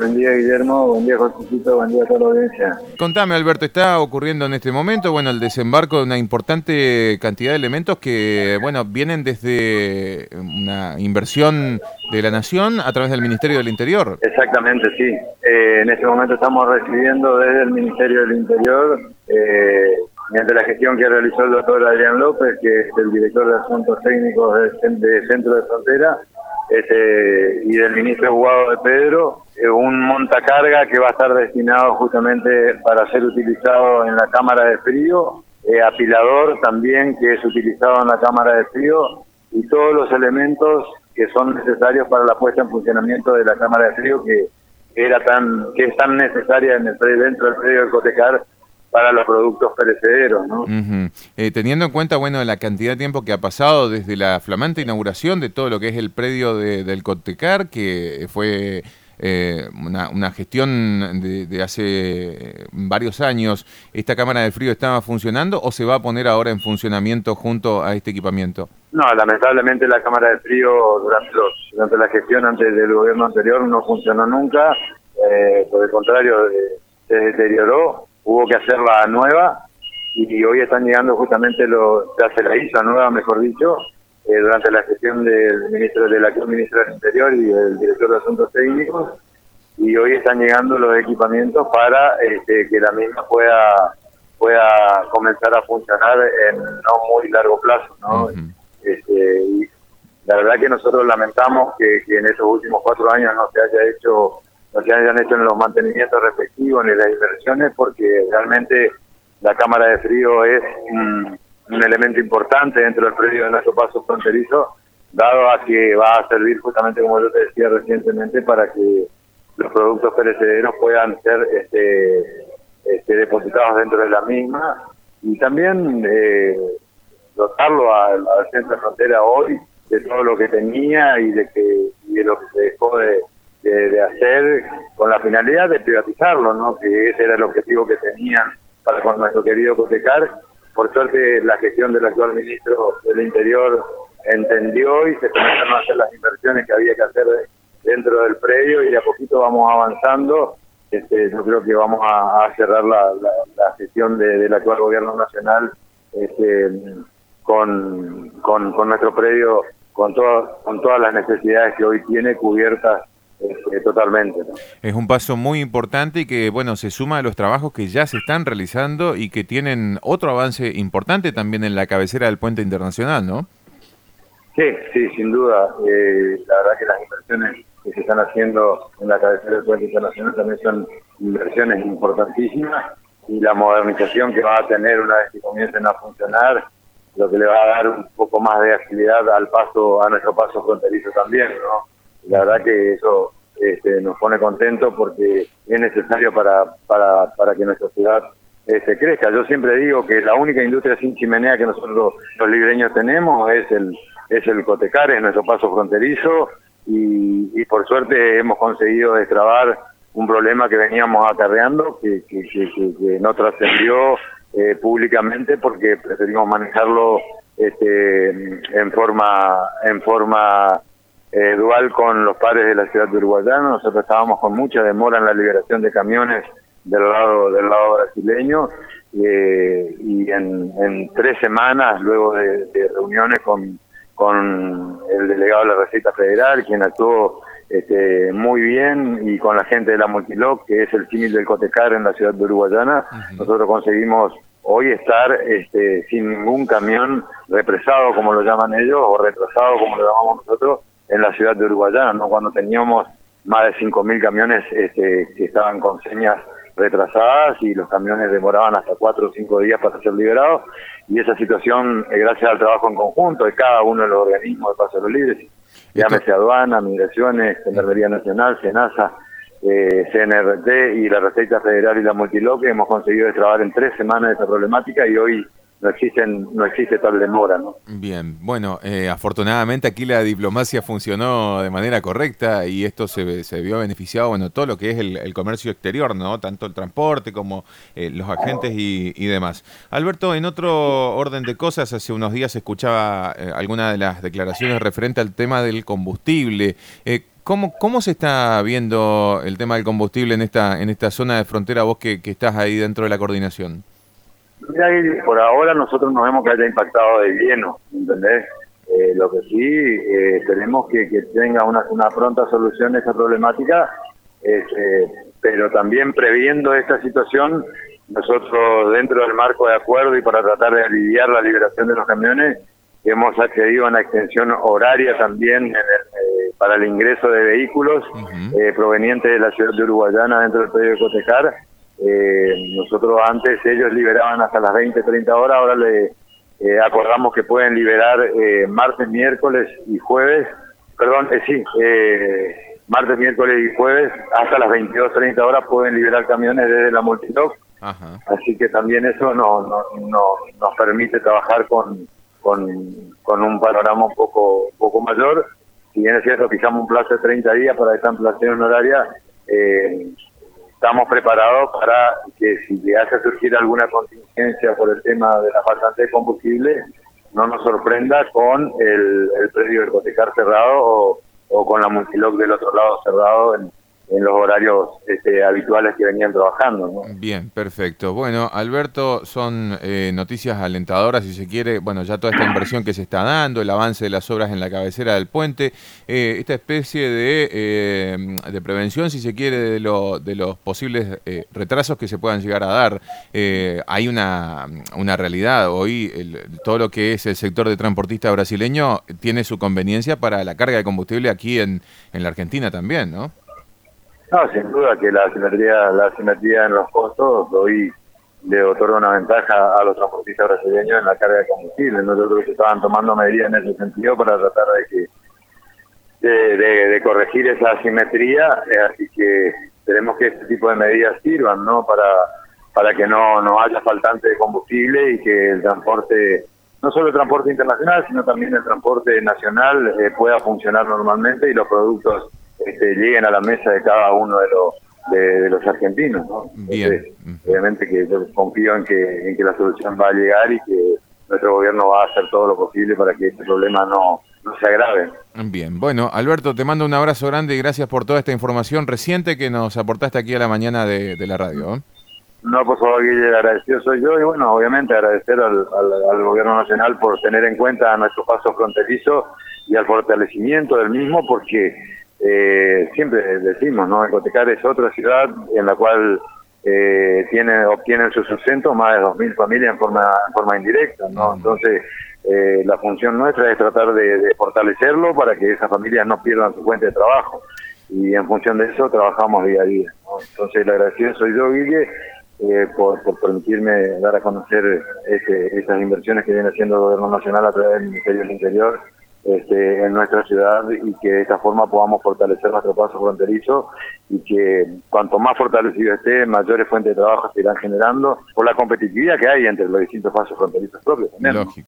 Buen día, Guillermo. Buen día, Josecito. Buen día a toda la audiencia. Contame, Alberto, está ocurriendo en este momento, bueno, el desembarco de una importante cantidad de elementos que, bueno, vienen desde una inversión de la Nación a través del Ministerio del Interior. Exactamente, sí. En este momento estamos recibiendo desde el Ministerio del Interior, mediante la gestión que realizó el doctor Adrián López, que es el director de Asuntos Técnicos de Centro de Frontera, y del ministro Guado de Pedro, un montacarga que va a estar destinado justamente para ser utilizado en la cámara de frío, apilador también que es utilizado en la cámara de frío, y todos los elementos que son necesarios para la puesta en funcionamiento de la cámara de frío que es tan necesaria dentro del predio del Cotecar para los productos perecederos, ¿no? Teniendo en cuenta, bueno, la cantidad de tiempo que ha pasado desde la flamante inauguración de todo lo que es el predio del Cotecar, que fue una gestión de hace varios años, ¿esta cámara de frío estaba funcionando o se va a poner ahora en funcionamiento junto a este equipamiento? No, lamentablemente la cámara de frío durante la gestión antes del gobierno anterior no funcionó nunca, por el contrario, se deterioró. Hubo que hacerla nueva y hoy están llegando justamente ya se la hizo nueva, mejor dicho, durante la gestión del ministro del Interior y del director de Asuntos Técnicos, y hoy están llegando los equipamientos para que la misma pueda comenzar a funcionar en no muy largo plazo, ¿no? Y la verdad que nosotros lamentamos que en estos últimos 4 años no se hayan hecho en los mantenimientos respectivos ni las inversiones, porque realmente la cámara de frío es un elemento importante dentro del predio de nuestro paso fronterizo, dado a que va a servir justamente, como yo te decía recientemente, para que los productos perecederos puedan ser depositados dentro de la misma, y también dotarlo al centro de frontera hoy de todo lo que tenía y de lo que se dejó de hacer con la finalidad de privatizarlo, ¿no? Que ese era el objetivo que tenían para con nuestro querido Cotecar. Por suerte la gestión del actual ministro del Interior entendió y se comenzaron a hacer las inversiones que había que hacer dentro del predio, y de a poquito vamos avanzando. Yo creo que vamos a cerrar la gestión del actual gobierno nacional con nuestro predio, con todas las necesidades que hoy tiene cubiertas totalmente, ¿no? Es un paso muy importante y que, bueno, se suma a los trabajos que ya se están realizando y que tienen otro avance importante también en la cabecera del puente internacional, ¿no? Sí, sin duda. La verdad que las inversiones que se están haciendo en la cabecera del puente internacional también son inversiones importantísimas, y la modernización que va a tener una vez que comiencen a funcionar, lo que le va a dar un poco más de agilidad a nuestro paso fronterizo también, ¿no? La verdad que eso nos pone contentos porque es necesario para que nuestra ciudad crezca. Yo siempre digo que la única industria sin chimenea que nosotros los libreños tenemos es el Cotecar, es nuestro paso fronterizo, y por suerte hemos conseguido destrabar un problema que veníamos acarreando, que no trascendió públicamente porque preferimos manejarlo en forma dual con los pares de la ciudad de Uruguayana. Nosotros estábamos con mucha demora en la liberación de camiones del lado brasileño, y en 3 semanas, luego de reuniones con el delegado de la Receta Federal, quien actuó muy bien, y con la gente de la Multiloc, que es el símil del Cotecar en la ciudad de Uruguayana, nosotros conseguimos hoy estar sin ningún camión represado, como lo llaman ellos, o retrasado, como lo llamamos nosotros, en la ciudad de Uruguayana, ¿no? Cuando teníamos más de 5.000 camiones que estaban con señas retrasadas, y los camiones demoraban hasta 4 o 5 días para ser liberados, y esa situación, gracias al trabajo en conjunto de cada uno de los organismos de Paso de los Libres, llámese Aduana, Migraciones, Gendarmería Nacional, SENASA, CNRT y la Receta Federal y la Multiloc, hemos conseguido destrabar en 3 semanas esa problemática, y hoy no existe tal demora, ¿no? Bien, bueno, afortunadamente aquí la diplomacia funcionó de manera correcta y esto se vio beneficiado, bueno, todo lo que es el comercio exterior, ¿no? Tanto el transporte como los agentes y demás. Alberto, en otro orden de cosas, hace unos días escuchaba alguna de las declaraciones referente al tema del combustible. ¿Cómo se está viendo el tema del combustible en esta zona de frontera, vos que estás ahí dentro de la coordinación? Mira, por ahora nosotros no vemos que haya impactado de lleno, ¿entendés? Lo que sí, tenemos que tenga una pronta solución a esta problemática, pero también previendo esta situación, nosotros dentro del marco de acuerdo y para tratar de aliviar la liberación de los camiones, hemos accedido a una extensión horaria también para el ingreso de vehículos provenientes de la ciudad de Uruguayana dentro del predio de Cotecar. Nosotros antes ellos liberaban hasta las 20-30 horas, ahora le acordamos que pueden liberar martes, miércoles y jueves, martes, miércoles y jueves hasta las 22-30 horas pueden liberar camiones desde la multiloc. Así que también eso nos permite trabajar con un panorama un poco mayor. Si bien es cierto, fijamos un plazo de 30 días para esta ampliación horaria, estamos preparados para que si llegase a surgir alguna contingencia por el tema de la faltante de combustible, no nos sorprenda con el predio del Cotecar cerrado o con la multiloc del otro lado cerrado en los horarios habituales que venían trabajando, ¿no? Bien, perfecto. Bueno, Alberto, son noticias alentadoras, si se quiere, bueno, ya toda esta inversión que se está dando, el avance de las obras en la cabecera del puente, esta especie de prevención, si se quiere, de los posibles retrasos que se puedan llegar a dar. Hay una realidad, hoy todo lo que es el sector de transportista brasileño tiene su conveniencia para la carga de combustible aquí en la Argentina también, ¿no? No, sin duda que la simetría en los costos hoy le otorga una ventaja a los transportistas brasileños en la carga de combustible. Nosotros estaban tomando medidas en ese sentido para tratar de corregir esa asimetría, así que esperemos que este tipo de medidas sirvan, ¿no? Para que no haya faltante de combustible y que el transporte, no solo el transporte internacional, sino también el transporte nacional pueda funcionar normalmente y los productos lleguen a la mesa de cada uno de los argentinos, ¿no? Bien. Obviamente que yo confío en que la solución va a llegar y que nuestro gobierno va a hacer todo lo posible para que este problema no se agrave. Bien, bueno, Alberto, te mando un abrazo grande y gracias por toda esta información reciente que nos aportaste aquí a la mañana de la radio, ¿eh? No, por favor, Guille, agradecido soy yo y bueno, obviamente agradecer al gobierno nacional por tener en cuenta nuestro paso fronterizo y al fortalecimiento del mismo, porque siempre decimos, ¿no? El Cotecar es otra ciudad en la cual obtienen su sustento más de 2.000 familias en forma indirecta, ¿no? Entonces, la función nuestra es tratar de fortalecerlo para que esas familias no pierdan su fuente de trabajo. Y en función de eso trabajamos día a día, ¿no? Entonces, el agradecido soy yo, Guille, por permitirme dar a conocer esas inversiones que viene haciendo el Gobierno Nacional a través del Ministerio del Interior en nuestra ciudad, y que de esta forma podamos fortalecer nuestro paso fronterizo y que cuanto más fortalecido esté, mayores fuentes de trabajo se irán generando por la competitividad que hay entre los distintos pasos fronterizos propios también. Lógico.